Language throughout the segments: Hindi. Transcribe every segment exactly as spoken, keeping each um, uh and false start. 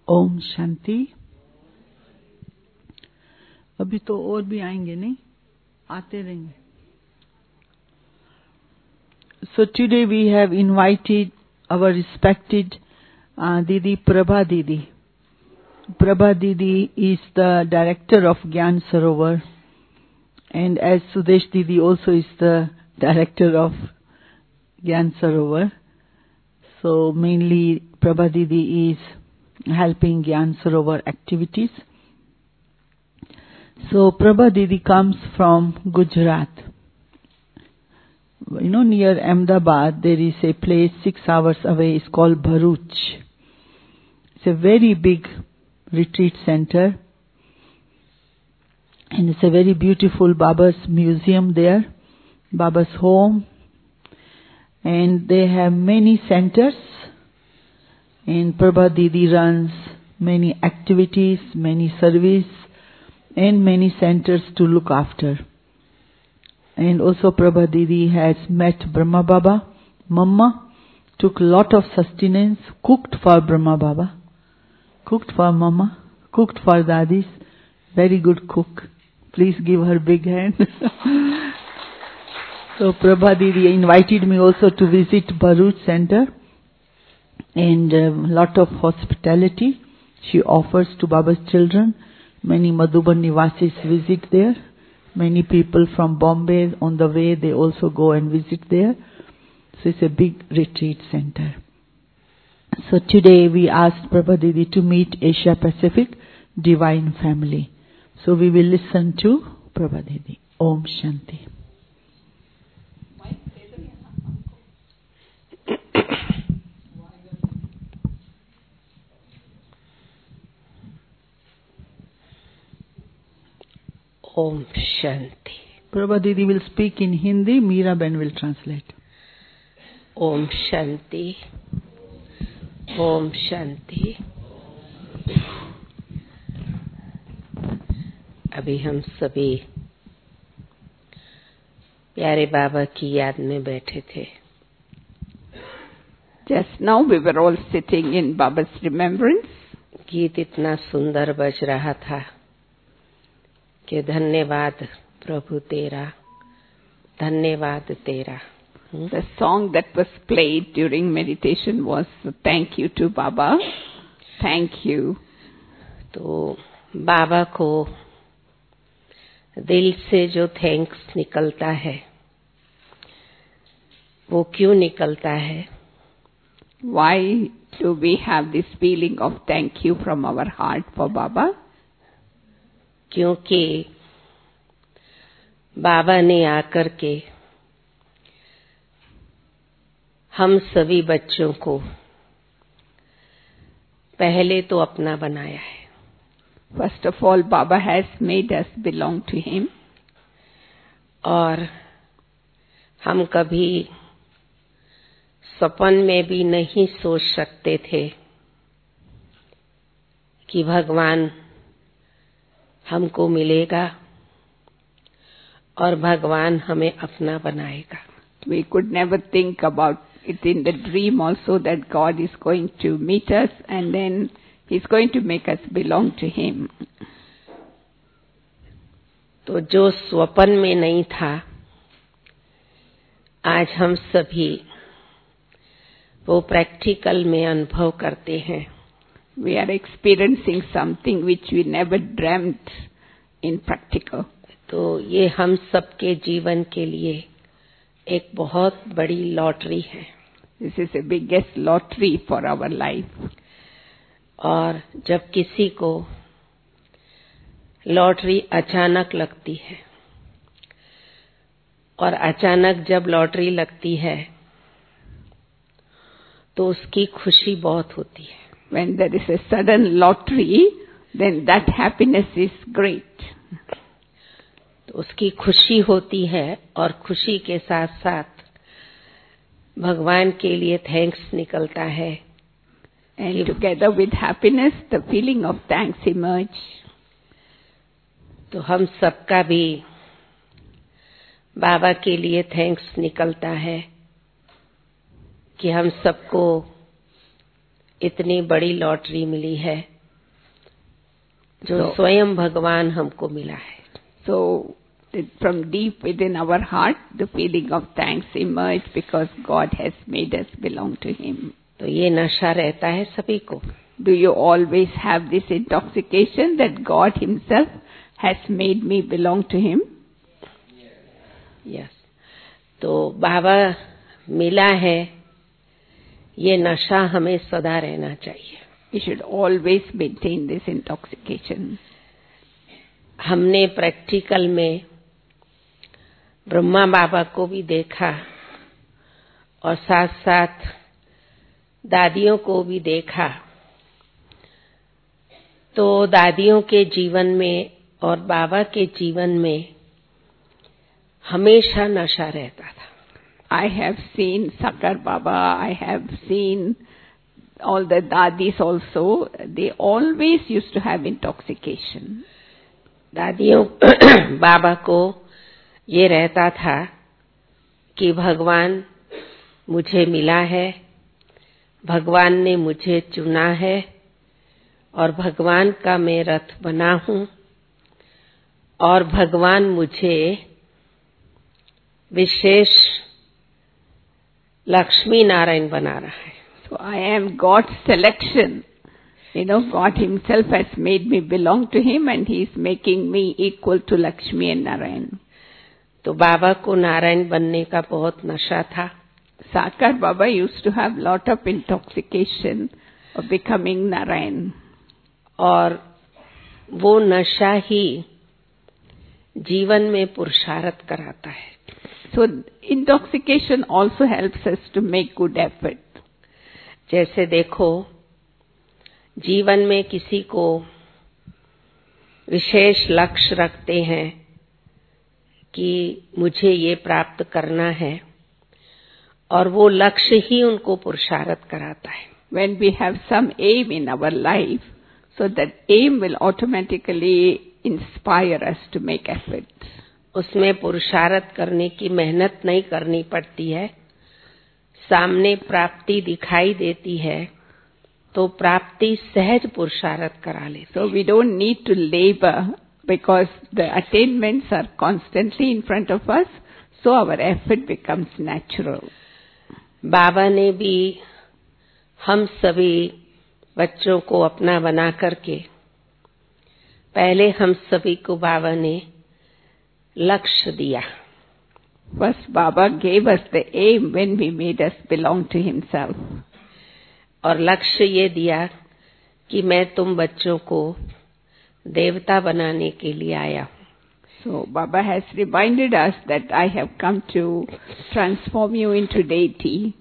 ओम शांति। अभी तो और भी आएंगे, नहीं आते रहेंगे। So today we have invited our respected uh, Didi Prabha Didi. Prabha Didi is the director of Gyan Sarovar, and as Sudesh Didi also is the director of Gyan Sarovar. So mainly Prabha Didi is helping Gyan Sarovar activities. So Prabha Didi comes from Gujarat. You know, near Ahmedabad there is a place six hours away. It's called Bharuch. It's a very big retreat center, and it's a very beautiful Baba's museum there, Baba's home, and they have many centers. And Prabha Didi runs many activities, many service, and many centers to look after. And also Prabha Didi has met Brahma Baba. Mama took lot of sustenance, cooked for Brahma Baba, cooked for Mama, cooked for Dadis. Very good cook. Please give her big hand. So Prabha Didi invited me also to visit Bharuch center, and a um, lot of hospitality she offers to Baba's children. Many Madhuban Nivasis visit there. Many people from Bombay on the way, they also go and visit there. So it's a big retreat center. So today we asked Prabha Didi to meet Asia Pacific Divine Family. So we will listen to Prabha Didi. Om Shanti. Om Shanti. Prabha Didi will speak in Hindi, Meera Ben will translate. Om Shanti. Om Shanti. अभी हम सभी प्यारे बाबा की याद में बैठे थे. Just now we were all sitting in Baba's remembrance. गीत इतना सुंदर बज रहा था कि धन्यवाद प्रभु तेरा, धन्यवाद तेरा. The song that was played during meditation was thank you to Baba, thank you. तो बाबा को दिल से जो थैंक्स निकलता है, वो क्यों निकलता है? Why do we have this feeling of thank you from our heart for Baba? क्योंकि बाबा ने आकर के हम सभी बच्चों को पहले तो अपना बनाया है. First of all, Baba has made us belong to him. और हम कभी सपन में भी नहीं सोच सकते थे कि भगवान हमको मिलेगा और भगवान हमें अपना बनाएगा. We could never think about it in the dream also that God is going to meet us and then He's going to make us belong to Him. तो जो स्वप्न में नहीं था, आज हम सभी वो प्रैक्टिकल में अनुभव करते हैं. We are experiencing something which we never dreamt in practical. तो ये हम सबके जीवन के लिए एक बहुत बड़ी लॉटरी है. This is the biggest lottery for our life. और जब किसी को लॉटरी अचानक लगती है, और अचानक जब लॉटरी लगती है तो उसकी खुशी बहुत होती है. When there is a sudden lottery, then that happiness is great. तो उसकी खुशी होती है और खुशी के साथ साथ भगवान के लिए थैंक्स निकलता है. And together with happiness, the feeling of thanks emerge. तो हम सबका भी बाबा के लिए थैंक्स निकलता है कि हम सबको इतनी बड़ी लॉटरी मिली है. जो So- स्वयं भगवान हमको मिला है। So, that from deep within our heart, the feeling of thanks emerged because God has made us belong to Him. तो ये नशा रहता है सभी को। Do you always have this intoxication that God Himself has made me belong to Him? Yes. तो बाबा मिला है, ये नशा हमें सदा रहना चाहिए। We should always maintain this intoxication. हमने प्रैक्टिकल में ब्रह्मा बाबा को भी देखा और साथ साथ दादियों को भी देखा। तो दादियों के जीवन में और बाबा के जीवन में हमेशा नशा रहता था। I have seen Sakar Baba, I have seen all the dadis also, they always used to have intoxication. दादियों बाबा को ये रहता था कि भगवान मुझे मिला है, भगवान ने मुझे चुना है और भगवान का मैं रथ बना हूँ और भगवान मुझे विशेष लक्ष्मी नारायण बना रहा है। So I am God's selection. You know, God Himself has made me belong to Him and He is making me equal to Lakshmi and Narayan. तो बाबा को नारायण बनने का बहुत नशा था। Sakar Baba used to have lot of intoxication of becoming Narayan. और वो नशा ही जीवन में पुरुषार्थ कराता है। So intoxication also helps us to make good effort. जैसे देखो, जीवन में किसी को विशेष लक्ष्य रखते हैं कि मुझे ये प्राप्त करना है और वो लक्ष्य ही उनको पुरुषार्थ कराता है। When we have some aim in our life, so that aim will automatically inspire us to make effort. उसमें पुरुषार्थ करने की मेहनत नहीं करनी पड़ती है, सामने प्राप्ति दिखाई देती है तो प्राप्ति सहज पुरुषार्थ करा लेती। So we don't need to labor because the attainments are constantly in front of us, so our effort becomes natural. बाबा ने भी हम सभी बच्चों को अपना बना करके पहले हम सभी को बाबा ने लक्ष्य दिया। First, Baba gave us the aim when we made us belong to Himself. और लक्ष्य ये दिया कि मैं तुम बच्चों को देवता बनाने के लिए आया हूँ। So Baba has reminded us that I have come to transform you into deity.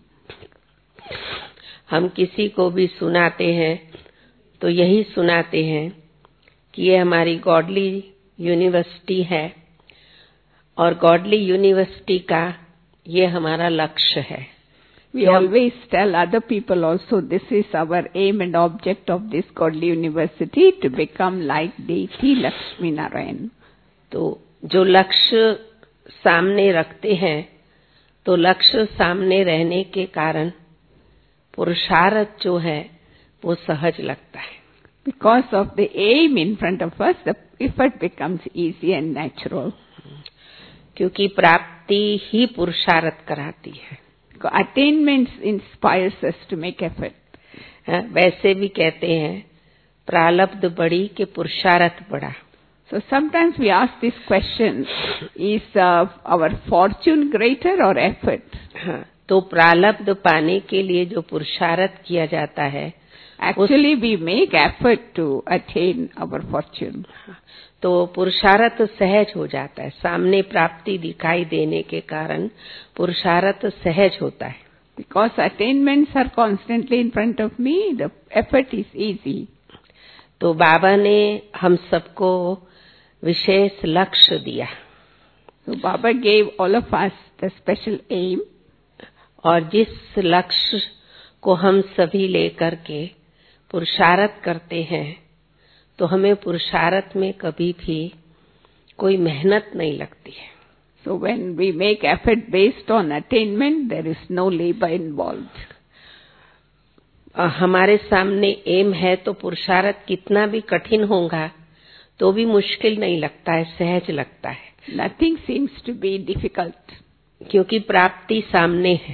हम किसी को भी सुनाते हैं तो यही सुनाते हैं कि ये हमारी गॉडली यूनिवर्सिटी है और गॉडली यूनिवर्सिटी का ये हमारा लक्ष्य है। We always tell other people also, this is our aim and object of this godly university, to become like deity Lakshmi Narayan. तो जो लक्ष्य सामने रखते हैं तो लक्ष्य सामने रहने के कारण पुरुषार्थ जो है वो सहज लगता है। Because of the aim in front of us, the effort becomes easy and natural. क्योंकि प्राप्ति ही पुरुषार्थ कराती है। Attainments inspires us to make effort. वैसे भी कहते हैं प्रारब्ध बड़ी के पुरुषार्थ बड़ा। So sometimes we ask this question, is uh, our fortune greater or effort? हाँ, तो प्रारब्ध पाने के लिए जो पुरुषार्थ किया जाता है, actually we make effort to attain our fortune. तो पुरुषार्थ सहज हो जाता है। सामने प्राप्ति दिखाई देने के कारण पुरुषार्थ सहज होता है। Because attainments are constantly in front of me, the effort is easy. तो बाबा ने हम सबको विशेष लक्ष्य दिया। So Baba gave all of us the special aim. और जिस लक्ष्य को हम सभी लेकर के पुरुषार्थ करते हैं तो हमें पुरुषार्थ में कभी भी कोई मेहनत नहीं लगती है। So when we make effort based on attainment, there is no labor involved. हमारे सामने एम है तो पुरुषार्थ कितना भी कठिन होगा तो भी मुश्किल नहीं लगता है, सहज लगता है. Nothing seems to be difficult. क्योंकि प्राप्ति सामने है.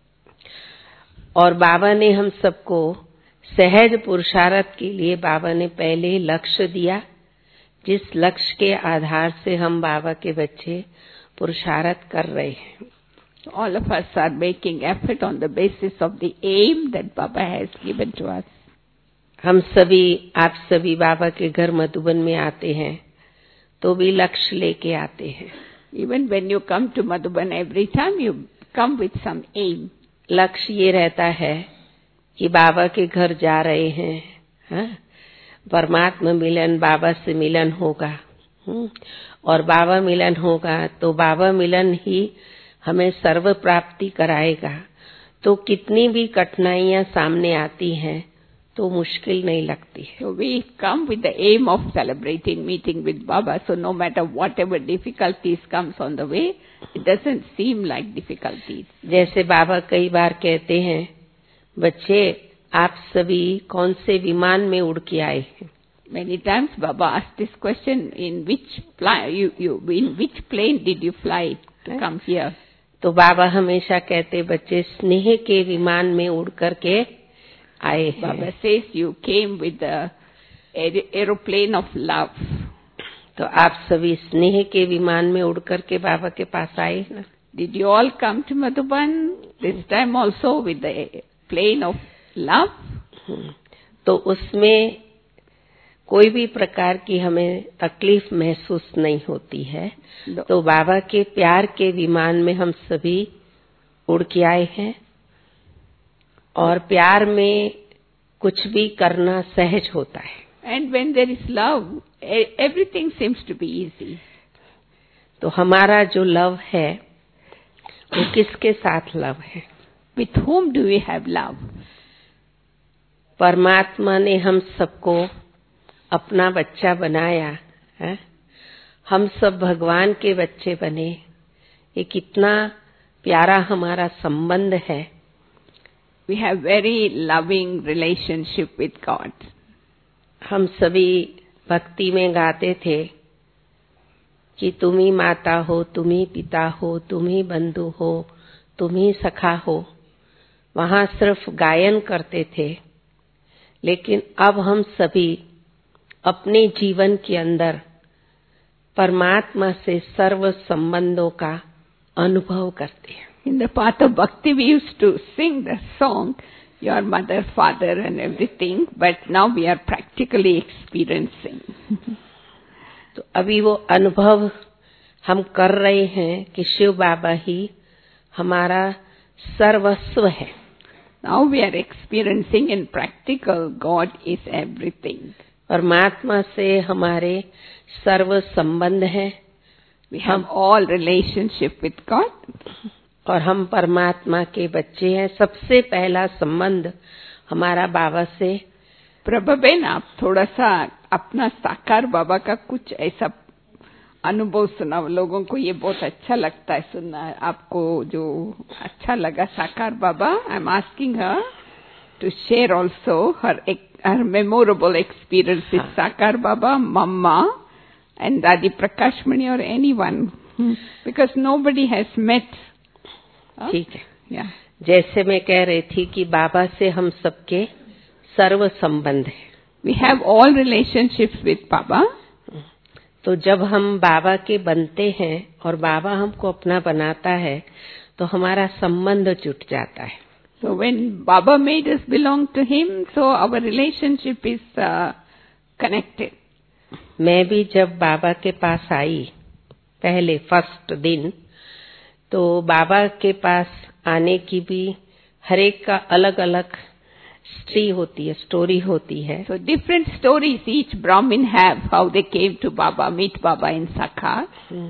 और बाबा ने हम सबको सहज पुरुषार्थ के लिए बाबा ने पहले लक्ष्य दिया, जिस लक्ष्य के आधार से हम बाबा के बच्चे पुरुषार्थ कर रहे हैं. All of us are making effort on the basis of the aim that Baba has given to us. हम सभी, आप सभी बाबा के घर मधुबन में आते हैं तो भी लक्ष्य लेके आते हैं. Even when you come to Madhuban, every time you come with some aim. लक्ष्य ये रहता है कि बाबा के घर जा रहे हैं, हाँ? परमात्मा मिलन, बाबा से मिलन होगा, हुँ? और बाबा मिलन होगा तो बाबा मिलन ही हमें सर्व प्राप्ति कराएगा. तो कितनी भी कठिनाइयां सामने आती हैं तो मुश्किल नहीं लगती है. So we come with the aim of celebrating meeting with Baba. So no matter whatever difficulties comes on the way, it doesn't seem like difficulties. जैसे बाबा कई बार कहते हैं, बच्चे आप सभी कौन से विमान में उड़ के आए हैं? Many times Baba asked this question, in which plane you, you in which plane did you fly to come here? तो बाबा हमेशा कहते, बच्चे स्नेह के विमान में उड़ करके आए हैं. Baba says you came with the aeroplane of love. तो आप सभी स्नेह के विमान में उड़ करके बाबा के पास आए ना. Did you all come to Madhuban this time also with the plane of love? तो उसमें कोई भी प्रकार की हमें तकलीफ महसूस नहीं होती है. तो बाबा के प्यार के विमान में हम सभी उड़ के आए हैं और प्यार में कुछ भी करना सहज होता है. And when there is love, everything seems to be easy. तो हमारा जो लव है वो किसके साथ लव है? With whom do we have love? परमात्मा ने हम सबको अपना बच्चा बनाया है. हम सब भगवान के बच्चे बने. ये कितना प्यारा हमारा संबंध है. We have very loving relationship with God. हम सभी भक्ति में गाते थे कि तुम ही माता हो, तुम ही पिता हो, तुम ही बंधु हो, तुम ही सखा हो. वहां सिर्फ गायन करते थे. लेकिन अब हम सभी अपने जीवन के अंदर परमात्मा से सर्व संबंधों का अनुभव करते हैं. In the path of bhakti we used to sing the song, your mother, father and everything, but now we are practically experiencing. तो अभी वो अनुभव हम कर रहे हैं कि शिव बाबा ही हमारा सर्वस्व है. Now we are experiencing in practical, God is everything. परमात्मा से हमारे सर्व संबंध है. We have all relationship with God. और हम परमात्मा के बच्चे हैं. सबसे पहला संबंध हमारा बाबा से. प्रभुबेन, आप थोड़ा सा अपना साकार बाबा का कुछ ऐसा अनुभव सुना. लोगों को ये बहुत अच्छा लगता है सुनना. आपको जो अच्छा लगा Sakar Baba, I am asking her to share also her her memorable experience with हाँ. Sakar Baba, Mama and Dadi Prakashmani or anyone. Hmm. Because nobody has met. ठीक है. Yeah. जैसे मैं कह रही थी कि बाबा से हम सबके सर्व संबंध है. We have all relationships with Baba. तो जब हम बाबा के बनते हैं और बाबा हमको अपना बनाता है तो हमारा संबंध जुट जाता है. So when Baba made us belong to him, so our relationship is uh, connected. मैं भी जब बाबा के पास आई पहले फर्स्ट दिन, तो बाबा के पास आने की भी हर एक का अलग अलग स्टोरी होती है, स्टोरी होती है. So different stories each Brahmin have how they came to Baba, meet Baba in Sakha.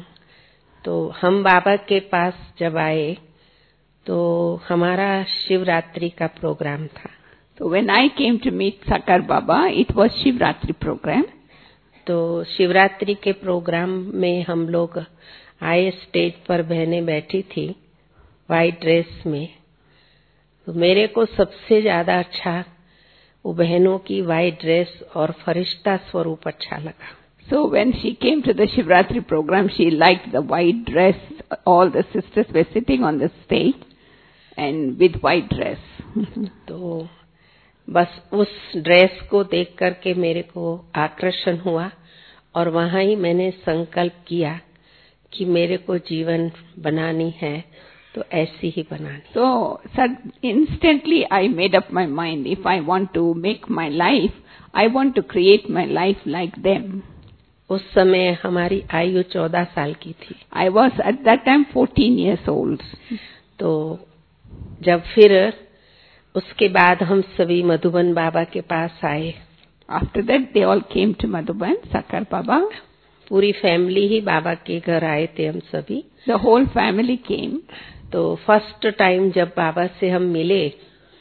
तो हम बाबा के पास जब आए तो हमारा शिवरात्रि का प्रोग्राम था. So when I came to meet Sakar Baba, it was Shivratri program. तो शिवरात्रि के प्रोग्राम में हम लोग आए. स्टेज पर बहनें बैठी थी वाइट ड्रेस में. तो मेरे को सबसे ज्यादा अच्छा वो बहनों की वाइट ड्रेस और फरिश्ता स्वरूप अच्छा लगा. So when she came to the Shivratri program, she liked the white dress. All the sisters were sitting on the stage and with white dress. तो बस उस ड्रेस को देख करके मेरे को आकर्षण हुआ और वहाँ ही मैंने संकल्प किया कि मेरे को जीवन बनानी है तो ऐसी ही बनानी. So instantly I made up my mind, if I want to make my life, I want to create my life like them. उस समय हमारी आयु चौदह साल की थी. I was at that time fourteen years old. तो जब फिर उसके बाद हम सभी मधुबन बाबा के पास आए. After that they all came to Madhuban, Sakar Baba. पूरी फैमिली ही बाबा के घर आए थे हम सभी. The whole family came. तो फर्स्ट टाइम जब बाबा से हम मिले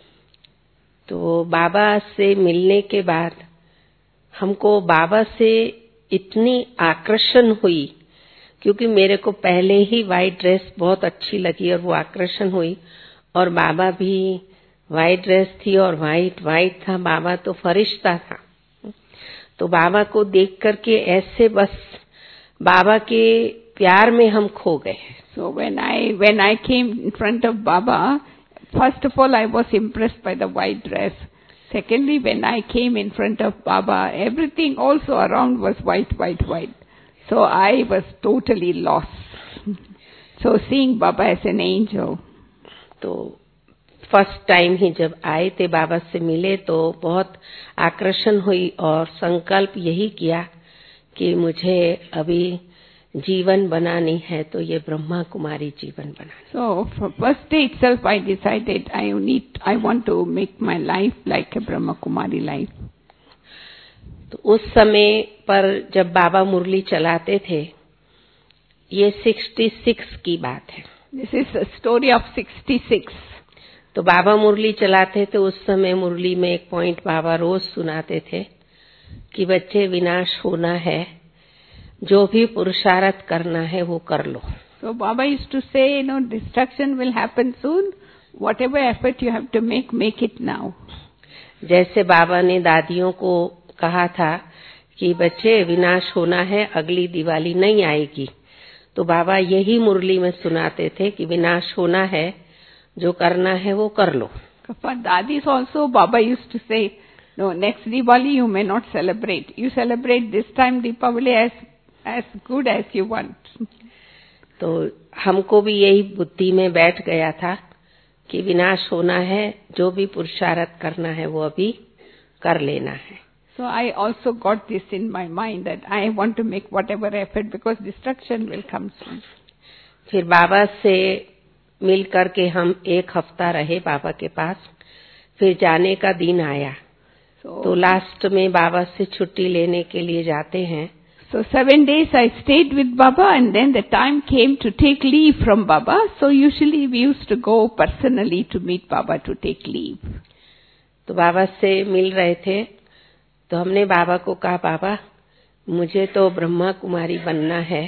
तो बाबा से मिलने के बाद हमको बाबा से इतनी आकर्षण हुई क्योंकि मेरे को पहले ही वाइट ड्रेस बहुत अच्छी लगी और वो आकर्षण हुई और बाबा भी वाइट ड्रेस थी और वाइट वाइट था. बाबा तो फरिश्ता था. तो बाबा को देख करके ऐसे बस बाबा के प्यार में हम खो गए. So when I when I came in front of Baba, first of all I was impressed by the white dress. Secondly, when I came in front of Baba, everything also around was white, white, white. So I was totally lost. So seeing Baba as an angel. तो फर्स्ट टाइम ही जब आए थे बाबा से मिले तो बहुत आकर्षण हुई और संकल्प यही किया कि मुझे अभी जीवन बनानी है तो ये ब्रह्मा कुमारी जीवन बनानी. So from first day itself I decided I need I want to make my life like a Brahma Kumari life. तो उस समय पर जब बाबा मुरली चलाते थे ये छियासठ की बात है. This is a story of sixty-six. तो बाबा मुरली चलाते थे उस समय मुरली में एक पॉइंट बाबा रोज सुनाते थे कि बच्चे विनाश होना है जो भी पुरुषार्थ करना है वो कर लो. So Baba used to say, you know, destruction will happen soon. Whatever effort you have to make, make it now. जैसे बाबा ने दादियों को कहा था कि बच्चे विनाश होना है अगली दिवाली नहीं आएगी. तो बाबा यही मुरली में सुनाते थे कि विनाश होना है जो करना है वो कर लो. For dadis also Baba used to say, no, next Diwali you may not celebrate. You celebrate this time Deepavali as as good as you want. तो हमको भी यही बुद्धि में बैठ गया था कि विनाश होना है जो भी पुरुषार्थ करना है वो अभी कर लेना है. So I also got this in my mind that I want to make whatever effort because destruction will come soon. फिर बाबा से मिल करके हम एक हफ्ता रहे बाबा के पास. फिर जाने का दिन आया so, तो लास्ट में बाबा से छुट्टी लेने के लिए जाते हैं. So seven days I stayed with Baba and then the time came to take leave from Baba. So usually we used to go personally to meet Baba to take leave. तो बाबा से मिल रहे थे तो हमने बाबा को कहा बाबा मुझे तो ब्रह्मा कुमारी बनना है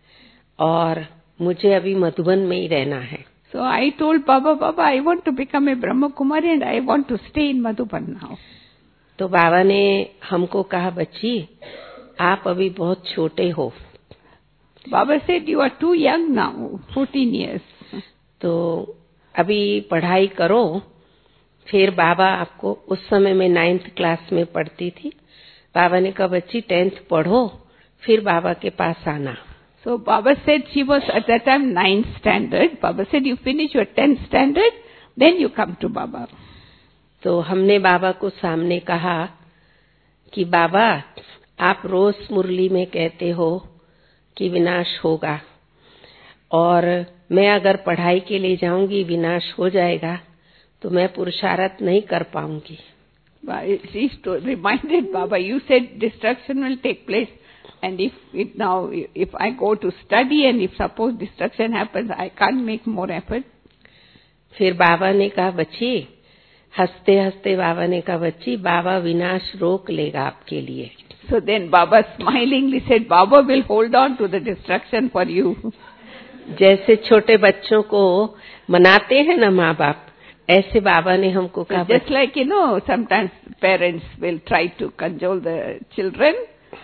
और मुझे अभी मधुबन में ही रहना है. So I told Baba, Baba, I want to become a Brahma Kumari and I want to stay in Madhuban now. तो बाबा ने हमको कहा बच्ची आप अभी बहुत छोटे हो. Baba said you are too young now, fourteen years. तो अभी पढ़ाई करो. फिर बाबा आपको उस समय में नाइन्थ क्लास में पढ़ती थी. बाबा ने कहा बच्ची टेंथ पढ़ो फिर बाबा के पास आना. So Baba said she was at that time ninth standard. Baba said you finish your tenth standard, then you come to Baba. तो हमने बाबा को सामने कहा कि बाबा आप रोज मुरली में कहते हो कि विनाश होगा और मैं अगर पढ़ाई के लिए जाऊंगी विनाश हो जाएगा तो मैं पुरुषार्थ नहीं कर पाऊंगी. She reminded Baba, you said destruction will take place. And if it now, if I go to study and if suppose destruction happens, I can't make more effort. फिर बाबा ने कहा बच्ची हंसते हंसते बाबा ने कहा बच्ची बाबा विनाश रोक लेगा आपके लिए. So then Baba smilingly said, Baba will hold on to the destruction for you. जैसे छोटे बच्चों को मनाते हैं ना माँ बाप ऐसे बाबा ने हमको कहा so just like you know sometimes parents will try to cajole the children.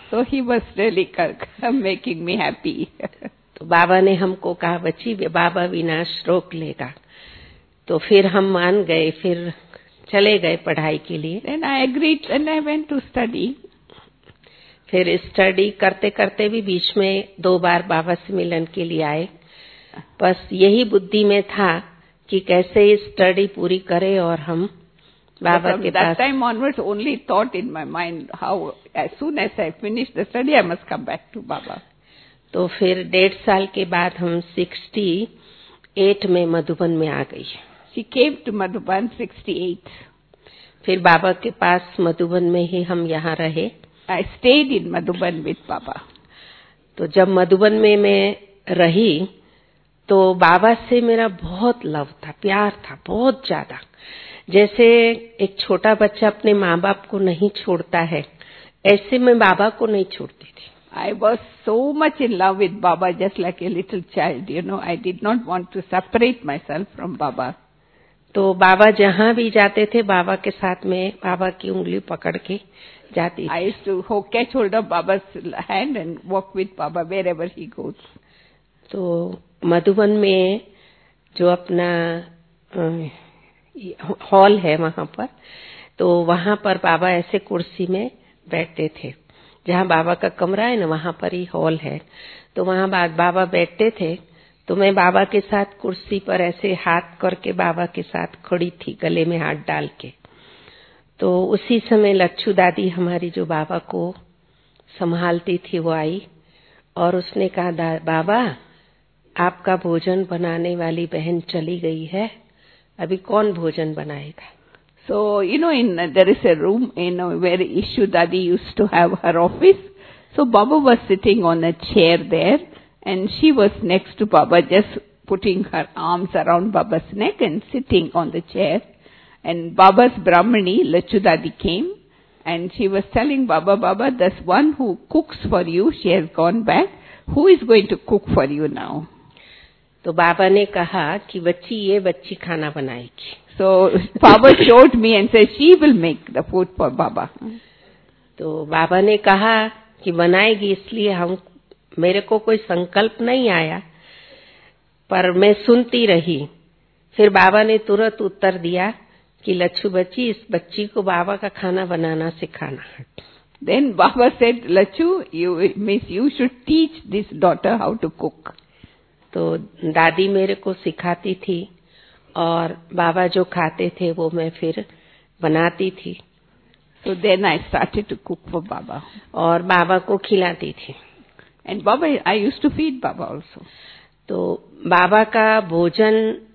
So he was really making me happy. तो बाबा ने हमको कहा बच्ची बाबा विनाश रोक लेगा, तो फिर हम मान गए, फिर चले गए पढ़ाई के लिए. Then I agreed and I went to study. फिर स्टडी करते करते भी बीच में दो बार बाबा से मिलन के लिए आए. बस यही बुद्धि में था कि कैसे स्टडी पूरी करें और हम बाबा so के that pass. time onwards only thought in my mind how as soon as I finish the study I must come back to Baba. तो फिर डेढ़ साल के बाद हम सिक्सटी एट में मधुबन में आ गई. She came to Madhuban sixty-eight. फिर बाबा के पास मधुबन में ही हम यहाँ रहे. I stayed in Madhuban with Baba. तो जब मधुबन में मैं रही तो बाबा से मेरा बहुत लव था, प्यार था बहुत ज्यादा. जैसे एक छोटा बच्चा अपने माँ बाप को नहीं छोड़ता है, ऐसे मैं बाबा को नहीं छोड़ती थी. I was so much in love with Baba, just like a little child. You know, I did not want to separate myself from Baba. तो बाबा जहाँ भी जाते थे बाबा के साथ में बाबा की उंगली पकड़ के जाती थी. I used to catch hold of Baba's hand and walk with Baba wherever he goes. तो मधुबन में जो अपना हॉल है वहाँ पर, तो वहाँ पर बाबा ऐसे कुर्सी में बैठते थे. जहाँ बाबा का कमरा है ना वहाँ पर ही हॉल है. तो वहाँ बाद बाबा बैठते थे तो मैं बाबा के साथ कुर्सी पर ऐसे हाथ करके बाबा के साथ खड़ी थी, गले में हाथ डाल के. तो उसी समय लच्छू दादी हमारी जो बाबा को संभालती थी वो आई और उसने कहा बाबा आपका भोजन बनाने वाली बहन चली गई है, अभी कौन भोजन बनाएगा. So, you know, in uh, there is a room, you know, where Ishu Dadi used to have her office. So Baba was sitting on a chair there, and she was next to Baba, just putting her arms around Baba's neck and sitting on the chair. And Baba's Brahmani, Lachu Dadi, came, and she was telling Baba, Baba, there's one who cooks for you. She has gone back. Who is going to cook for you now? तो बाबा ने कहा कि बच्ची ये बच्ची खाना बनाएगी. So Baba showed me and said she will make the food for Baba. तो बाबा ने कहा कि बनाएगी, इसलिए हम मेरे को कोई संकल्प नहीं आया, पर मैं सुनती रही. फिर बाबा ने तुरंत उत्तर दिया कि लच्छू बच्ची इस बच्ची को बाबा का खाना बनाना सिखाना. Then Baba said, Lachu, you means you should teach this daughter how to cook. तो दादी मेरे को सिखाती थी और बाबा जो खाते थे वो मैं फिर बनाती थी. So then I started to cook for Baba. और बाबा को खिलाती थी. And Baba, I used to feed Baba also. तो बाबा का भोजन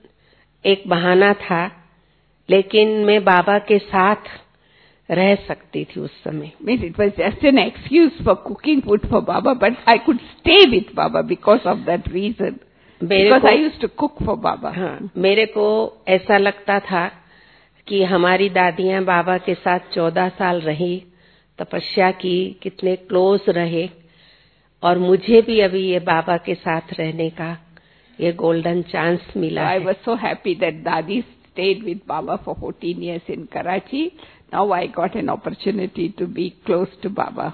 एक बहाना था, लेकिन मैं बाबा के साथ रह सकती थी उस समय. Means it was just an excuse for cooking food for Baba, but I could stay with Baba because of that reason. Because I used to cook for Baba. हाँ, मेरे को ऐसा लगता था कि हमारी दादियाँ बाबा के साथ चौदह साल रही, तपस्या की, कितने क्लोज रहे, और मुझे भी अभी ये बाबा के साथ रहने का ये गोल्डन चांस मिला है. I was so happy that Dadi stayed with Baba for fourteen years in Karachi. Now I got an opportunity to be close to Baba.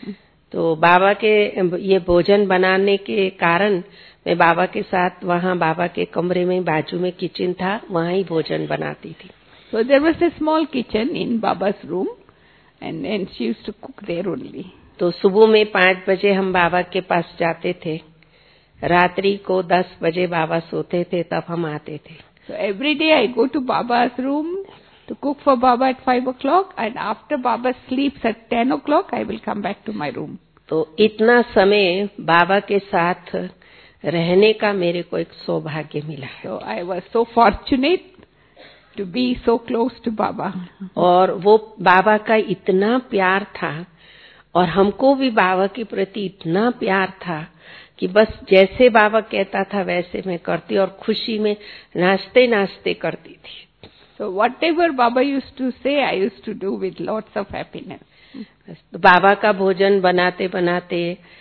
तो बाबा के ये भोजन बनाने के कारण मैं बाबा के साथ वहाँ बाबा के कमरे में बाजू में किचन था, वहाँ ही भोजन बनाती थी. So there was a small kitchen in Baba's room, and then she used to cook there only. तो सुबह में पाँच बजे हम बाबा के पास जाते थे, रात्रि को दस बजे बाबा सोते थे तब हम आते थे. So every day I go to Baba's room to cook for Baba at five o'clock, and after Baba sleeps at ten o'clock, I will come back to my room. तो इतना समय बाबा के साथ रहने का मेरे को एक सौभाग्य मिला है. So I was so fortunate to be so close to Baba. और वो बाबा का इतना प्यार था और हमको भी बाबा के प्रति इतना प्यार था कि बस जैसे बाबा कहता था वैसे मैं करती और खुशी में नाचते नाचते करती थी. So whatever Baba used to say, I used to do with lots of happiness. तो बाबा का भोजन बनाते बनाते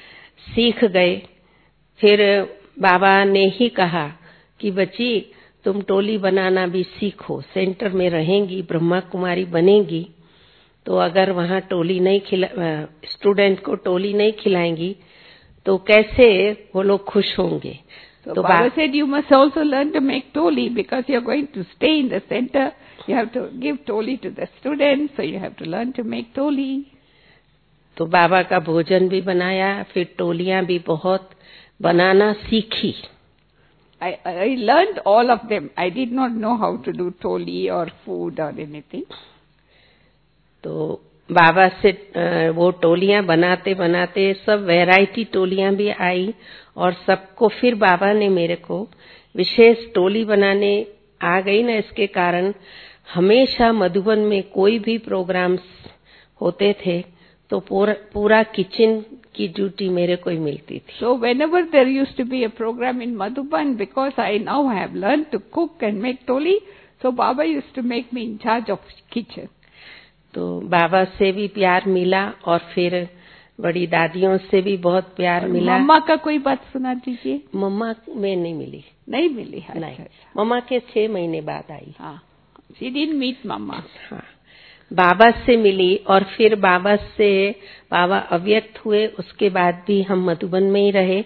सीख गए. फिर बाबा ने ही कहा कि बच्ची तुम टोली बनाना भी सीखो, सेंटर में रहेंगी, ब्रह्मा कुमारी बनेगी. तो तो अगर वहाँ टोली नहीं खिला, स्टूडेंट को टोली नहीं खिलाएंगी तो कैसे वो लोग खुश होंगे? So तो Baba said you must also learn to make toli because you are going to stay in the center. You have to give toli to the students, so you have to learn to make toli. तो बाबा का भोजन भी बनाया, फिर टोलियां भी बहुत बनाना सीखी. I, I learned all of them. I did not know how to do toli or food or anything. तो बाबा से वो टोलियां बनाते बनाते सब वैरायटी टोलियां भी आई और सबको फिर बाबा ने मेरे को विशेष टोली बनाने आ गई ना, इसके कारण हमेशा मधुबन में कोई भी प्रोग्राम्स होते थे तो पूरा, पूरा किचन की ड्यूटी मेरे को ही मिलती थी. So whenever there used to be a program in Madhuban, because I now have learned to cook and make toli, so Baba used to make me in charge of kitchen. तो बाबा से भी प्यार मिला और फिर बड़ी दादियों से भी बहुत प्यार मिला. मम्मा का कोई बात सुना दीजिए. मम्मा में नहीं मिली. नहीं मिली. नहीं. मम्मा के छह महीने बाद आई. हाँ. She didn't meet मम्मा. हाँ. बाबा से मिली और फिर बाबा से बाबा अव्यक्त हुए, उसके बाद भी हम मधुबन में ही रहे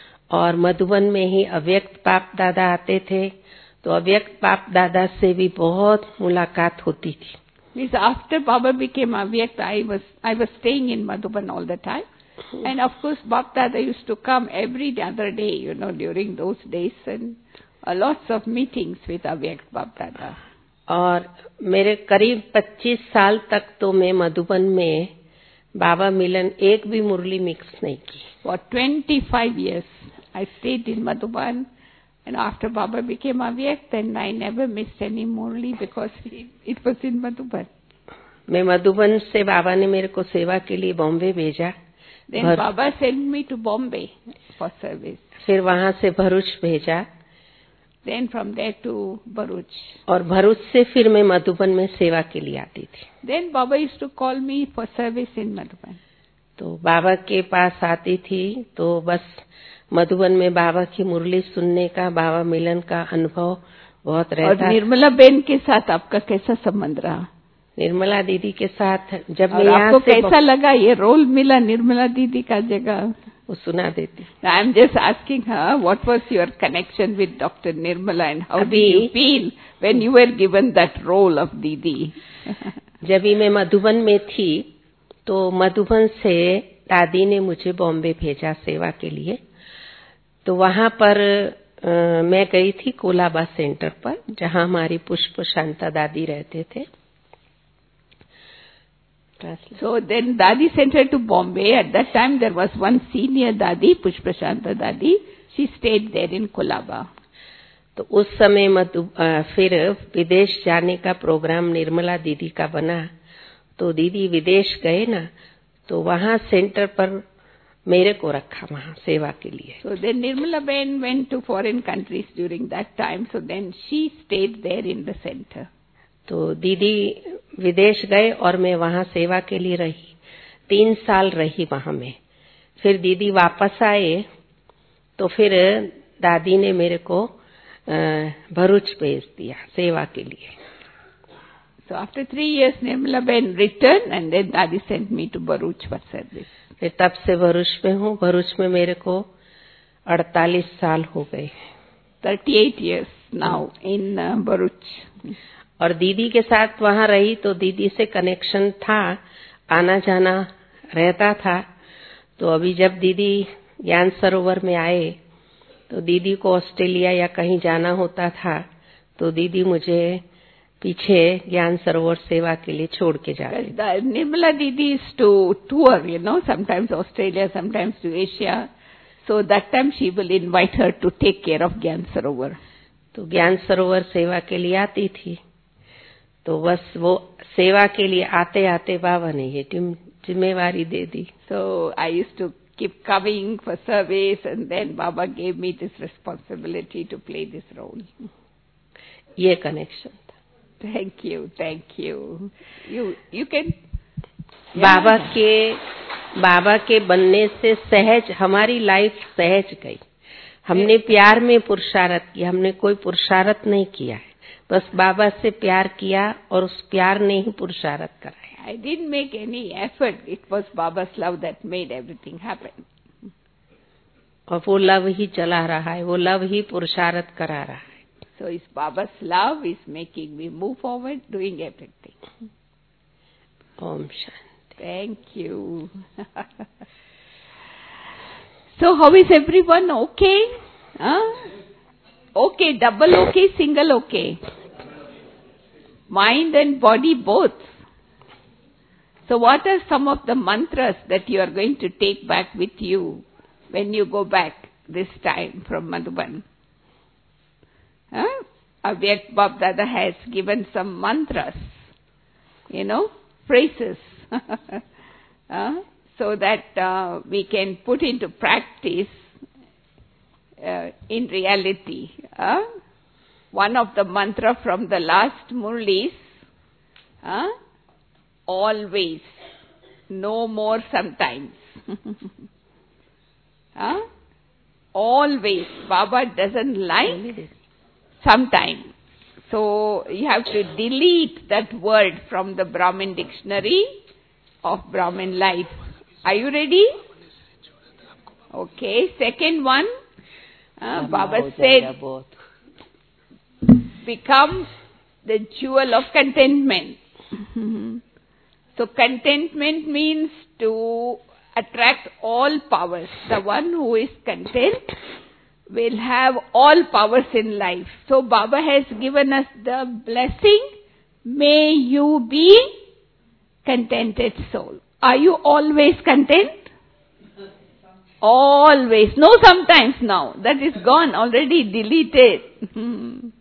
और मधुबन में ही अव्यक्त बाप दादा आते थे. तो अव्यक्त बाप दादा से भी बहुत मुलाकात होती थी. Means after Baba became Avyakt, I was I was staying in Madhuban all the time, and of course Bap Dada used to come every other day, you know, during those days, and uh, lots of meetings with Avyakt Bap Dada. और मेरे करीब पच्चीस साल तक तो मैं मधुबन में बाबा मिलन एक भी मुरली मिक्स नहीं की. For twenty-five years I stayed in Madhuban. And after Baba became Avyakt, then I never missed any Murli because it, it was in Madhuban. मैं मधुबन से बाबा ने मेरे को सेवा के लिए बॉम्बे भेजा. Then भर... Baba sent me to Bombay for service. फिर वहाँ से भरूच भेजा. Then from there to Bharuch. और भरूच से फिर मैं मधुबन में सेवा के लिए आती थी. Then Baba used to call me for service in Madhuban. तो बाबा के पास आती थी तो बस मधुबन में बाबा की मुरली सुनने का, बाबा मिलन का अनुभव बहुत रहता. और निर्मला बेन के साथ आपका कैसा संबंध रहा? निर्मला दीदी के साथ जब मैं आपको कैसा लगा ये रोल मिला निर्मला दीदी का जगह? वो सुना देती. I am just asking her what was your connection with doctor Nirmala and how do you feel when you were given that role of didi? जब भी मैं मधुबन में थी तो मधुबन से दादी ने मुझे बॉम्बे भेजा सेवा के लिए. तो वहाँ पर आ, मैं गई थी कोलाबा सेंटर पर जहाँ हमारी पुष्प शांता दादी रहते थे. So then Dadi sent her to Bombay. At that time there was one senior Dadi, Pushpa Shanta Dadi. She stayed there in Kolaba. तो उस समय मधु फिर विदेश जाने का प्रोग्राम निर्मला दीदी का बना. तो दीदी विदेश गए ना तो वहाँ सेंटर पर मेरे को रखा वहाँ सेवा के लिए. So then Nirmala Ben went to foreign countries during that time. So then she stayed there in the center. तो दीदी विदेश गए और मैं वहाँ सेवा के लिए रही. तीन साल रही वहाँ में. फिर दीदी वापस आए तो फिर दादी ने मेरे को भरूच भेज दिया सेवा के लिए. So after three years Nirmala Ben returned and then Dadi sent me to Bharuch for service. फिर तब से भरूच में हूँ. भरूच में मेरे को अड़तालीस साल हो गए. thirty-eight years now in uh, Bharuch. और दीदी के साथ वहाँ रही तो दीदी से कनेक्शन था, आना जाना रहता था. तो अभी जब दीदी ज्ञान सरोवर में आए तो दीदी को ऑस्ट्रेलिया या कहीं जाना होता था तो दीदी मुझे पीछे ज्ञान सरोवर सेवा के लिए छोड़ के जाते. निर्मला दीदी is to tour, you know, sometimes Australia, sometimes to Asia. So that time she will invite her to take care of ज्ञान सरोवर. तो ज्ञान सरोवर सेवा के लिए आती थी. तो बस वो सेवा के लिए आते आते बाबा ने ये जिम्मेवारी दे दी. So I used to keep coming for service and then Baba gave me this responsibility to play this role. ये कनेक्शन था. Thank you, thank you. You you can. बाबा के बाबा के बनने से सहज हमारी लाइफ सहज गई. हमने प्यार में पुरुषार्थ किया, हमने कोई पुरुषार्थ नहीं किया है, बस बाबा से प्यार किया और उस प्यार ने ही पुरुषार्थ कराया. I didn't make any effort. It was Baba's love that made everything happen. और वो लव ही चला रहा है, वो लव ही पुरुषार्थ करा रहा है. So it's Baba's love is making me move forward, doing everything. Om Shanti. Thank you. So how is everyone? Okay? Huh? Okay, double okay, single okay. Mind and body both. So what are some of the mantras that you are going to take back with you when you go back this time from Madhuban? Huh? Avyak Bab Dada has given some mantras, you know, phrases, uh, so that uh, we can put into practice uh, in reality. Uh, one of the mantra from the last Murli is, uh, always, no more sometimes. uh, always. Baba doesn't like sometime. So you have to delete that word from the Brahmin dictionary of Brahmin life. Are you ready? Okay. Second one, uh, Baba said, become the jewel of contentment. So contentment means to attract all powers. The one who is content will have all powers in life. So Baba has given us the blessing, may you be contented soul. Are you always content? Always. No, sometimes now. That is gone, already deleted.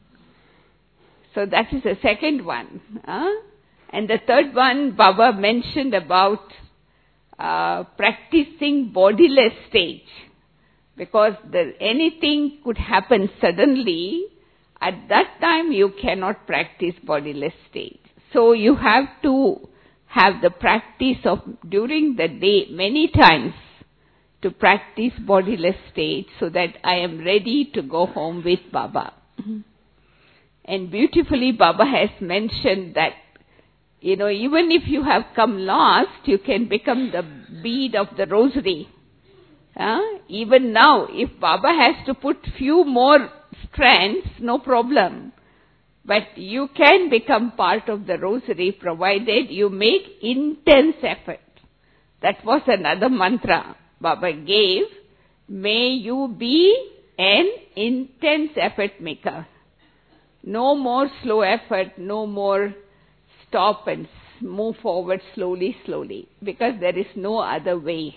So that is the second one. Huh? And the third one, Baba mentioned about uh, practicing bodiless stage. Because the, anything could happen suddenly, at that time you cannot practice bodiless stage. So you have to have the practice of during the day many times to practice bodiless stage so that I am ready to go home with Baba. And beautifully Baba has mentioned that, you know, even if you have come last, you can become the bead of the rosary. Uh, even now, if Baba has to put few more strands, no problem. But you can become part of the rosary provided you make intense effort. That was another mantra Baba gave. May you be an intense effort maker. No more slow effort, no more stop and move forward slowly, slowly. Because there is no other way.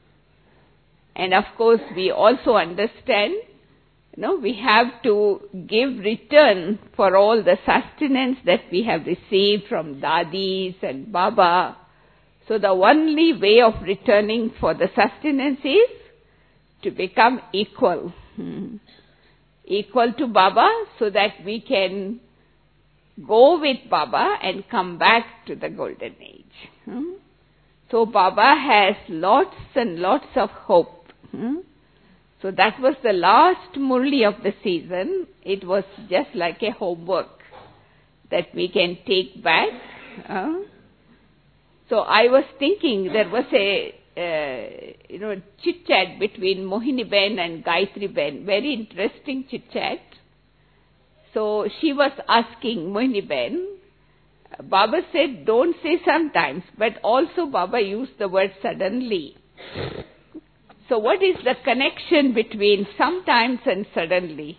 And of course, we also understand, you know, we have to give return for all the sustenance that we have received from Dadis and Baba. So the only way of returning for the sustenance is to become equal. Hmm. Equal to Baba so that we can go with Baba and come back to the golden age. Hmm. So Baba has lots and lots of hope. Hmm? So that was the last Murli of the season. It was just like a homework that we can take back. Uh, so I was thinking there was a uh, you know chit chat between Mohini Ben and Gayatri Ben, very interesting chit chat. So she was asking Mohini Ben, Baba said don't say sometimes, but also Baba used the word suddenly. So what is the connection between sometimes and suddenly?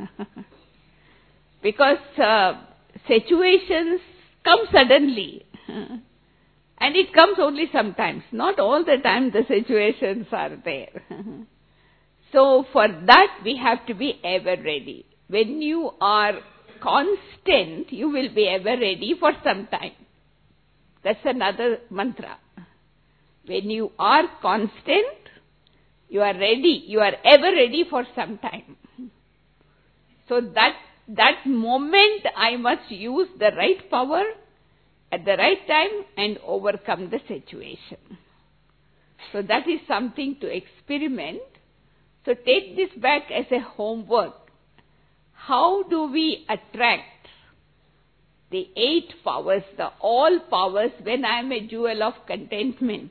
Because uh, situations come suddenly. And it comes only sometimes. Not all the time the situations are there. So for that we have to be ever ready. When you are constant, you will be ever ready for some time. That's another mantra. When you are constant, you are ready. You are ever ready for some time. So that that moment I must use the right power at the right time and overcome the situation. So that is something to experiment. So take this back as a homework. How do we attract the eight powers, the all powers, when I am a jewel of contentment.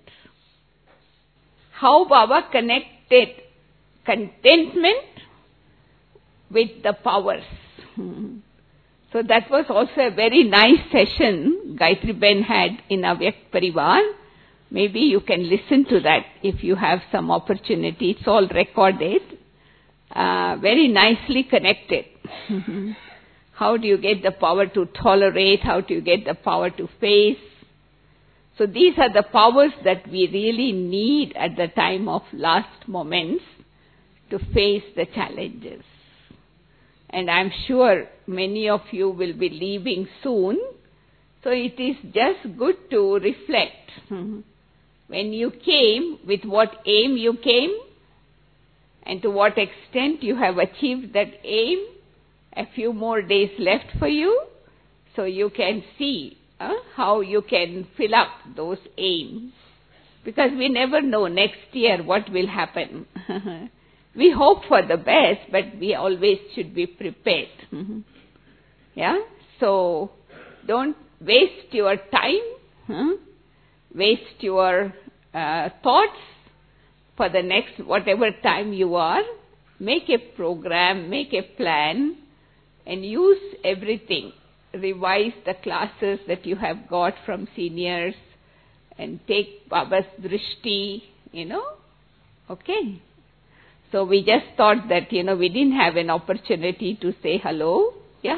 How Baba connected contentment with the powers. Hmm. So that was also a very nice session Gayatri Ben had in Avyakt Parivar. Maybe you can listen to that if you have some opportunity. It's all recorded. Uh, very nicely connected. How do you get the power to tolerate? How do you get the power to face? So these are the powers that we really need at the time of last moments to face the challenges. And I'm sure many of you will be leaving soon. So it is just good to reflect. When you came, with what aim you came, and to what extent you have achieved that aim. A few more days left for you, so you can see uh, how you can fill up those aims. Because we never know next year what will happen. We hope for the best, but we always should be prepared. Yeah? So, don't waste your time, huh? waste your uh, thoughts for the next whatever time you are. Make a program, make a plan, and use everything. Revise the classes that you have got from seniors and take Baba's Drishti, you know. Okay. So we just thought that, you know, we didn't have an opportunity to say hello. Yeah?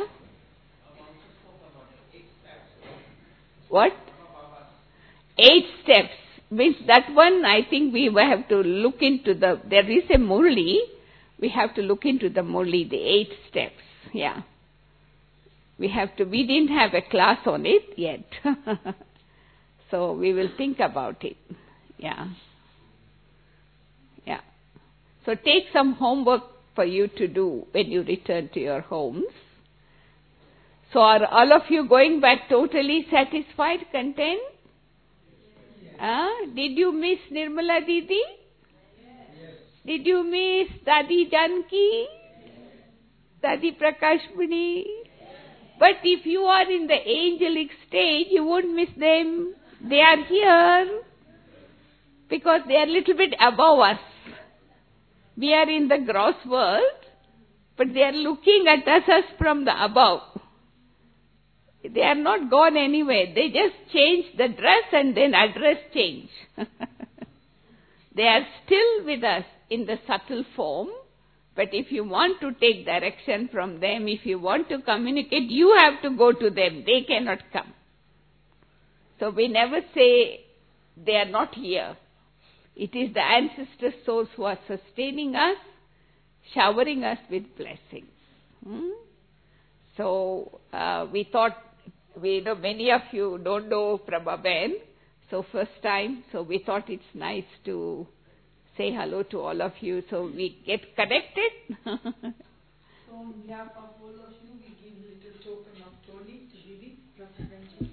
What? Eight steps. Means that one, I think we will have to look into the, there is a Murli. We have to look into the Murli, the eight steps. Yeah. We have to, we didn't have a class on it yet. So we will think about it. Yeah. Yeah. So take some homework for you to do when you return to your homes. So are all of you going back totally satisfied, content? Uh, did you miss Nirmala Didi? Yes. Did you miss Dadi Janki? Dadi Prakashmani? But if you are in the angelic stage, you won't miss them. They are here because they are a little bit above us. We are in the gross world, but they are looking at us as from the above. They are not gone anywhere. They just change the dress and then address change. They are still with us in the subtle form. But if you want to take direction from them, if you want to communicate, you have to go to them. They cannot come. So we never say they are not here. It is the ancestor souls who are sustaining us, showering us with blessings. Hmm? So uh, we thought, we know many of you don't know Prabhaben, so first time, so we thought it's nice to say hello to all of you, so we get connected. So on behalf of all of you, we give little token of Toli to Didi, Prabhabenji.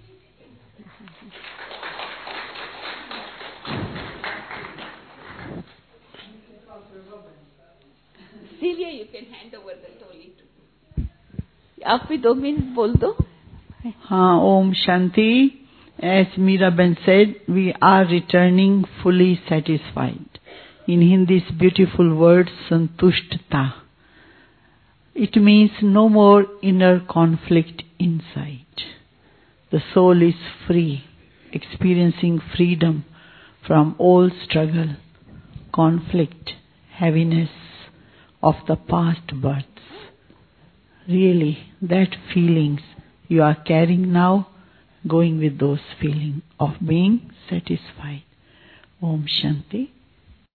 Celia, you can hand over the Toli to. आप भी दो मिनट बोल दो. हाँ, Om Shanti. As Miraben said, we are returning fully satisfied. In Hindi's beautiful word, Santushtata. It means no more inner conflict inside. The soul is free, experiencing freedom from all struggle, conflict, heaviness of the past births. Really, that feelings you are carrying now, going with those feelings of being satisfied. Om Shanti.